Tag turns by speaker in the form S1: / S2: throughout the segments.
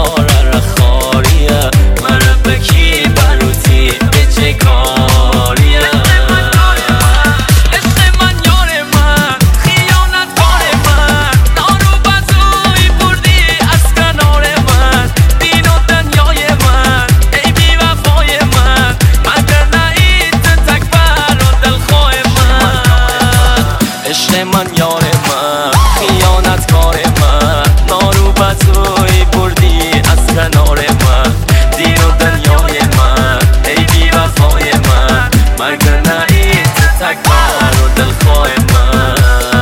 S1: خار خاریه من بکی بروتی به چه کاریه من یار من خیانت کار من نارو بزوی بردی از کنار من دین و دنیای من ای بی وفای من مرگ نهید تکبر و دلخواه من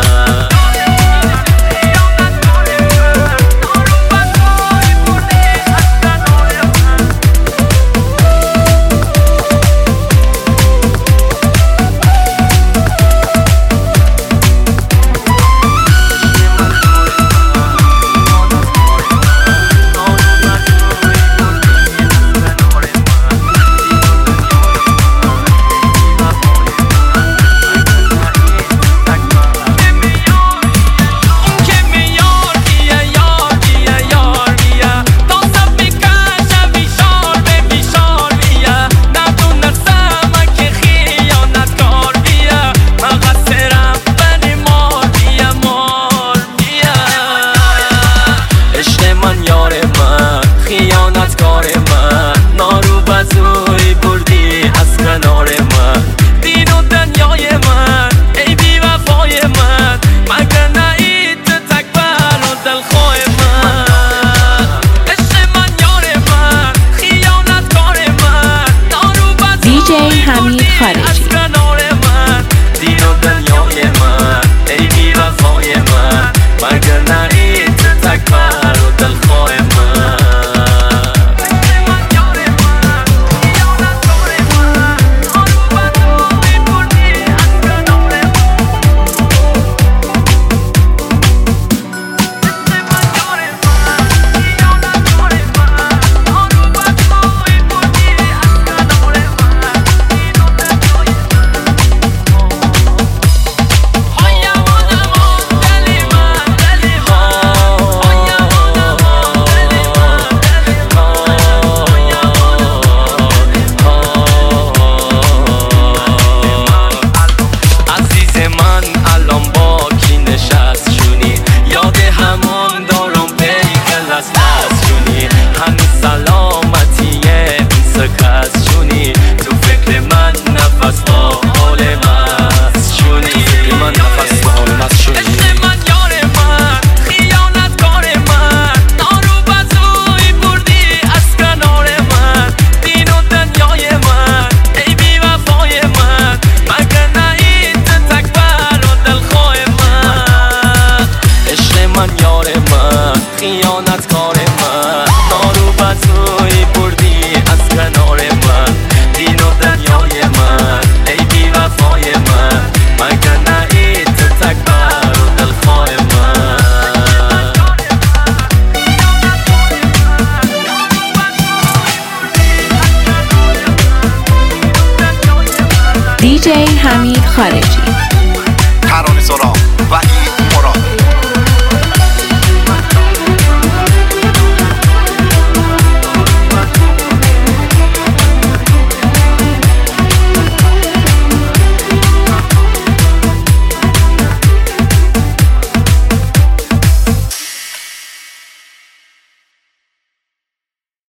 S1: خیانتکار من نارو بزوی بردی از کنار من دین و دنیای من ای بی وفای من مگر نهید تکبر و دلخواه من عشق من یار من خیانتکار من نارو بزوی
S2: حمید خارجی
S1: از کنار من دین و دنیای من ای بی وفای من مگر نهید تکبر و دلخواه من خیانتکار من نارو بزوی بردی از کنار من دین و دنیای من ای بی وفای من مگر نهید تکبر و دلخواه من
S2: DJ حمید خارجی
S3: ترانه سرا و